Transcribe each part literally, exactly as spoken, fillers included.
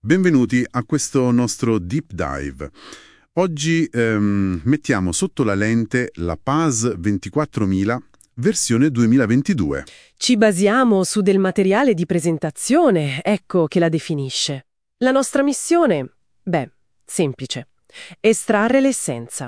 Benvenuti a questo nostro deep dive. Oggi ehm, mettiamo sotto la lente la P A S ventiquattromila versione duemilaventidue. Ci basiamo su del materiale di presentazione, ecco che la definisce. La nostra missione? Beh, semplice. Estrarre l'essenza.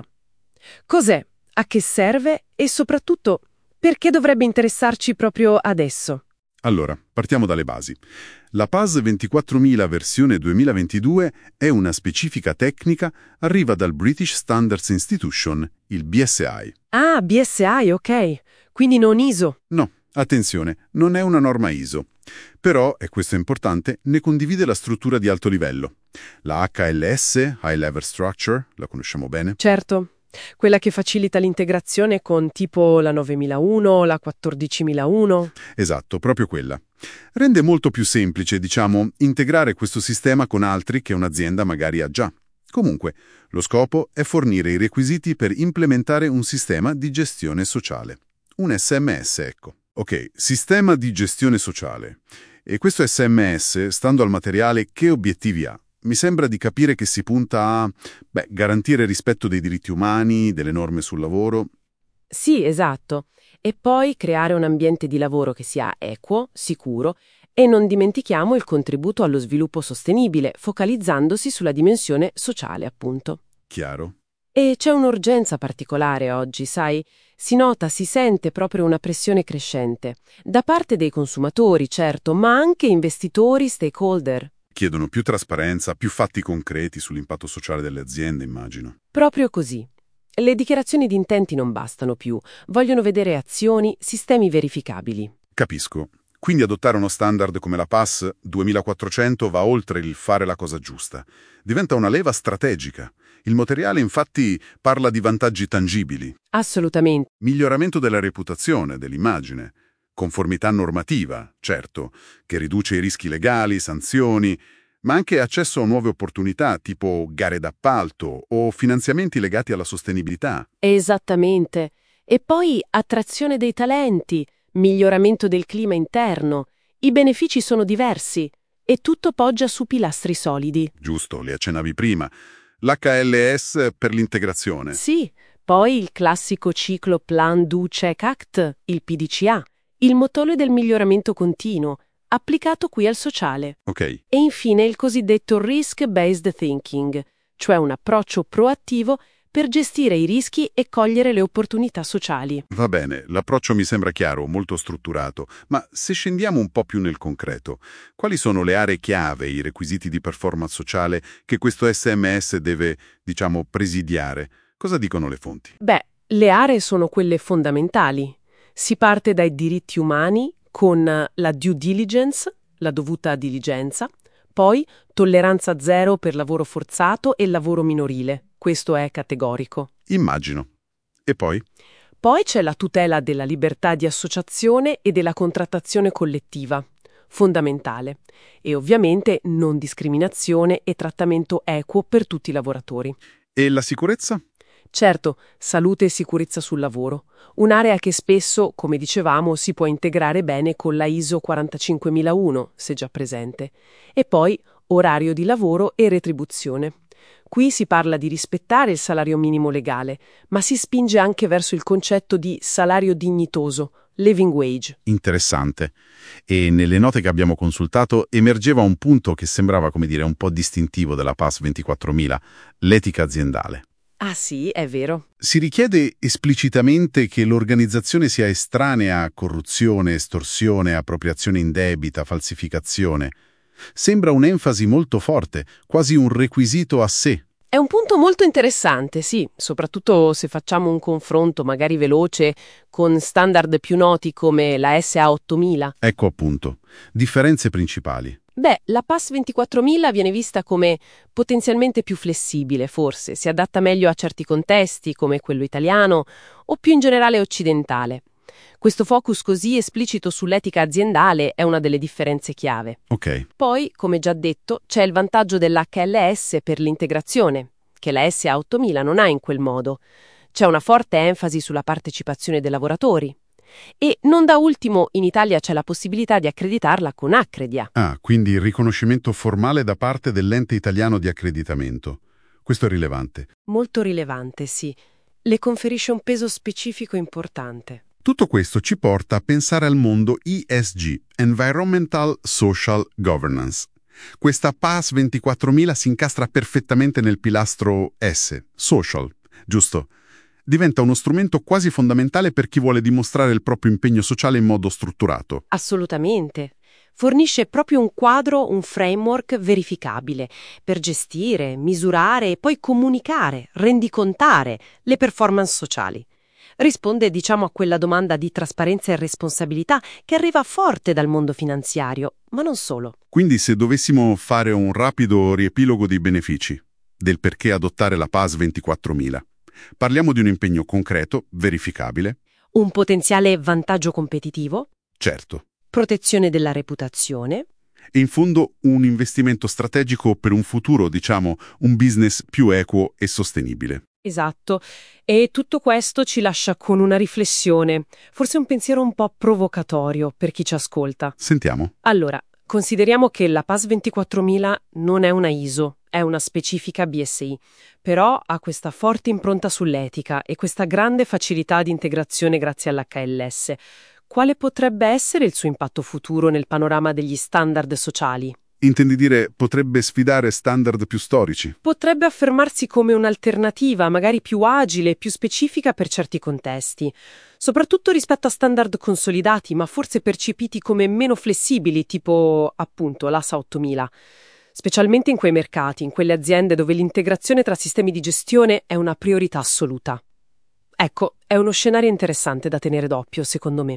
Cos'è? A che serve? E soprattutto, perché dovrebbe interessarci proprio adesso? Allora, partiamo dalle basi. La P A S ventiquattromila versione duemilaventidue è una specifica tecnica, arriva dal British Standards Institution, il B S I. Ah, B S I, ok. Quindi non I S O. No, attenzione, non è una norma I S O. Però, e questo è importante, ne condivide la struttura di alto livello. La H L S, High Level Structure, la conosciamo bene? Certo. Quella che facilita l'integrazione con tipo la novemilauno, la quattordicimilauno. Esatto, proprio quella. Rende molto più semplice, diciamo, integrare questo sistema con altri che un'azienda magari ha già. Comunque, lo scopo è fornire i requisiti per implementare un sistema di gestione sociale. Un S M S, ecco. Ok, sistema di gestione sociale. E questo S M S, stando al materiale, che obiettivi ha? Mi sembra di capire che si punta a beh, garantire il rispetto dei diritti umani, delle norme sul lavoro. Sì, esatto. E poi creare un ambiente di lavoro che sia equo, sicuro e non dimentichiamo il contributo allo sviluppo sostenibile, focalizzandosi sulla dimensione sociale, appunto. Chiaro? E c'è un'urgenza particolare oggi, sai? Si nota, si sente proprio una pressione crescente. Da parte dei consumatori, certo, ma anche investitori, stakeholder. Chiedono più trasparenza, più fatti concreti sull'impatto sociale delle aziende, immagino. Proprio così. Le dichiarazioni di intenti non bastano più, vogliono vedere azioni, sistemi verificabili. Capisco. Quindi adottare uno standard come la P A S duemilaquattrocento va oltre il fare la cosa giusta. Diventa una leva strategica. Il materiale, infatti, parla di vantaggi tangibili. Assolutamente. Miglioramento della reputazione, dell'immagine. Conformità normativa, certo, che riduce i rischi legali, sanzioni, ma anche accesso a nuove opportunità, tipo gare d'appalto o finanziamenti legati alla sostenibilità. Esattamente. E poi attrazione dei talenti, miglioramento del clima interno. I benefici sono diversi e tutto poggia su pilastri solidi. Giusto, li accennavi prima. L'H L S per l'integrazione. Sì, poi il classico ciclo Plan Do Check Act, il P D C A, il motore del miglioramento continuo, applicato qui al sociale. Ok. E infine il cosiddetto Risk-Based Thinking, cioè un approccio proattivo per gestire i rischi e cogliere le opportunità sociali. Va bene, l'approccio mi sembra chiaro, molto strutturato, ma se scendiamo un po' più nel concreto, quali sono le aree chiave, i requisiti di performance sociale che questo S M S deve, diciamo, presidiare? Cosa dicono le fonti? Beh, le aree sono quelle fondamentali. Si parte dai diritti umani con la due diligence, la dovuta diligenza, poi tolleranza zero per lavoro forzato e lavoro minorile. Questo è categorico. Immagino. E poi? Poi c'è la tutela della libertà di associazione e della contrattazione collettiva, fondamentale. E ovviamente non discriminazione e trattamento equo per tutti i lavoratori. E la sicurezza? Certo, salute e sicurezza sul lavoro, un'area che spesso, come dicevamo, si può integrare bene con la I S O quarantacinquemilauno, se già presente. E poi orario di lavoro e retribuzione. Qui si parla di rispettare il salario minimo legale, ma si spinge anche verso il concetto di salario dignitoso, living wage. Interessante. E nelle note che abbiamo consultato emergeva un punto che sembrava, come dire, un po' distintivo della P A S ventiquattromila, l'etica aziendale. Ah sì, è vero. Si richiede esplicitamente che l'organizzazione sia estranea a corruzione, estorsione, appropriazione indebita, falsificazione. Sembra un'enfasi molto forte, quasi un requisito a sé. È un punto molto interessante, sì, soprattutto se facciamo un confronto magari veloce con standard più noti come la S A ottomila. Ecco appunto, differenze principali. Beh, la P A S ventiquattromila viene vista come potenzialmente più flessibile, forse, si adatta meglio a certi contesti, come quello italiano, o più in generale occidentale. Questo focus così esplicito sull'etica aziendale è una delle differenze chiave. Ok. Poi, come già detto, c'è il vantaggio dell'H L S per l'integrazione, che la S A ottomila non ha in quel modo. C'è una forte enfasi sulla partecipazione dei lavoratori. E non da ultimo in Italia c'è la possibilità di accreditarla con Accredia. Ah, quindi il riconoscimento formale da parte dell'ente italiano di accreditamento. Questo è rilevante. Molto rilevante, sì. Le conferisce un peso specifico importante. Tutto questo ci porta a pensare al mondo E S G, Environmental Social Governance. Questa P A S ventiquattromila si incastra perfettamente nel pilastro S, social, giusto? Diventa uno strumento quasi fondamentale per chi vuole dimostrare il proprio impegno sociale in modo strutturato. Assolutamente. Fornisce proprio un quadro, un framework verificabile per gestire, misurare e poi comunicare, rendicontare le performance sociali. Risponde, diciamo, a quella domanda di trasparenza e responsabilità che arriva forte dal mondo finanziario, ma non solo. Quindi se dovessimo fare un rapido riepilogo dei benefici, del perché adottare la P A S ventiquattromila, parliamo di un impegno concreto, verificabile. Un potenziale vantaggio competitivo. Certo. Protezione della reputazione. E in fondo un investimento strategico per un futuro, diciamo, un business più equo e sostenibile. Esatto. E tutto questo ci lascia con una riflessione, forse un pensiero un po' provocatorio per chi ci ascolta. Sentiamo. Allora, consideriamo che la P A S ventiquattromila non è una I S O, è una specifica B S I, però ha questa forte impronta sull'etica e questa grande facilità di integrazione grazie all'H L S. Quale potrebbe essere il suo impatto futuro nel panorama degli standard sociali? Intendi dire potrebbe sfidare standard più storici? Potrebbe affermarsi come un'alternativa, magari più agile e più specifica per certi contesti, soprattutto rispetto a standard consolidati, ma forse percepiti come meno flessibili, tipo appunto l'A S A ottomila. Specialmente in quei mercati, in quelle aziende dove l'integrazione tra sistemi di gestione è una priorità assoluta. Ecco, è uno scenario interessante da tenere d'occhio, secondo me.